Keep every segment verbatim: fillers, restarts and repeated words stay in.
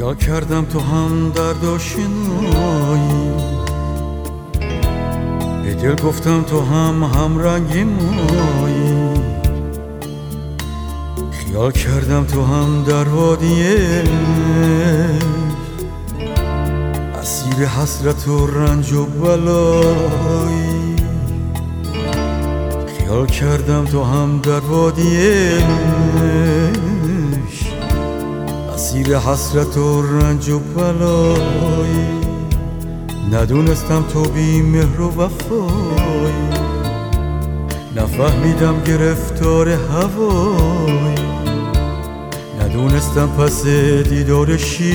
خیال کردم تو هم درد آشنایی، به دل گفتم تو هم همرنگ مایی. خیال کردم تو هم در وادی اسیر حسرت و رنج و بلایی. خیال کردم تو هم در وادی اسیر حسرت و رنج و بلایی. ندونستم تو بی مهر و وفایی، نفهمیدم گرفتار هوایی. ندونستم پس دیدار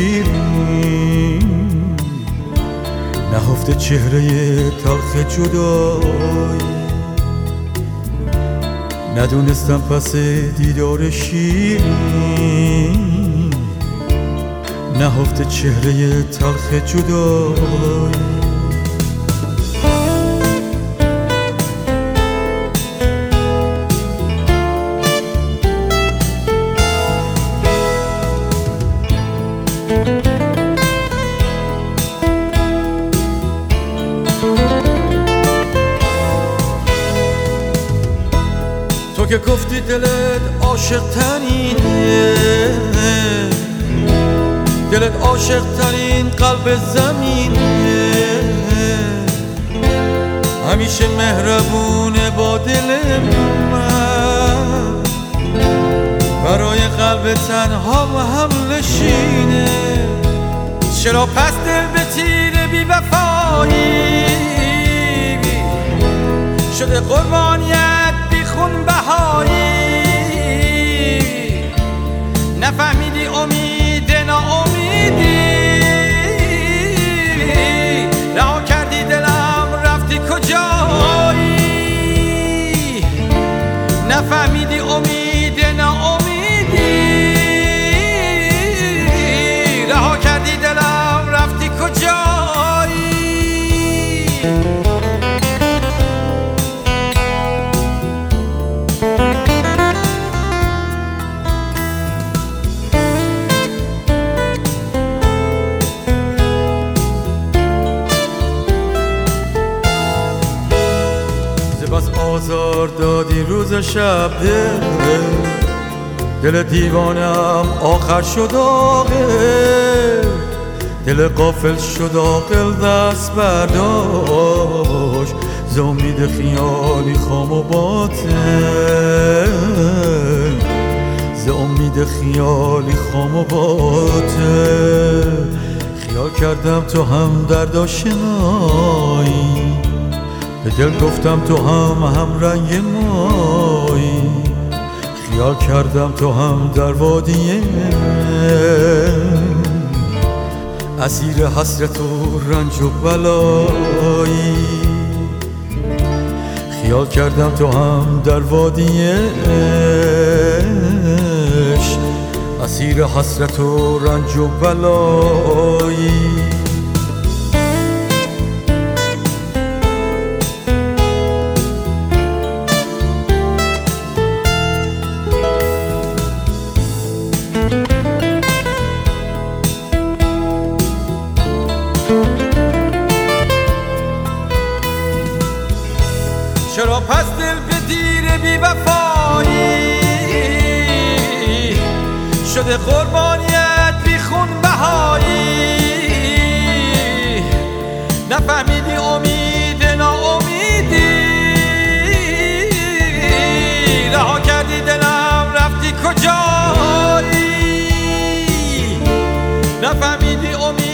شیرین نهفته چهره تلخ جدایی. ندونستم پس دیدار شیرین نهفته چهره تلخ جدایی. تو که گفتی دلت عاشق ترینه، دلت عاشق ترین قلب زمینه، همیشه مهربونه با دل من، برای قلب تنها و هم نشینه. چرا پس دل به تیر بی وفایی شده قربانیت بی خون بهایی؟ نفهمیدی امید ناامیدی، رها کردی دلم رفتی کجایی؟ نفهمیدی امید ناامیدی، رها کردی دلم رفتی کجایی؟ بس آزار دادی روز شب دل، دل دیوانم آخر شد عاقل. دل غافل شد عاقل دست برداشت ز امید خیالی خام و باطل، ز امید خیالی خام و باطل. خیال کردم تو هم درد آشنایی، به دل گفتم تو هم هم رنگ مایی. خیال کردم تو هم در وادی اسیر حسرت و رنج و بلایی. خیال کردم تو هم در وادی اسیر حسرت و رنج و بلایی. چرا پس دل به دیر بی وفایی شده قربانیت بی خون بهایی؟ نفهمیدی امید ناامیدی، رها کردی دلم رفتی کجایی؟ نفهمیدی امید